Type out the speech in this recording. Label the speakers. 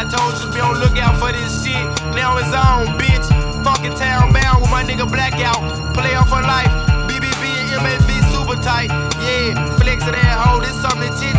Speaker 1: told you to be on lookout for this shit. Now it's on, bitch. Fucking town bound with my nigga Blackout. Player for life. BBB and MAV super tight. Yeah, flexin' that hoe. This something that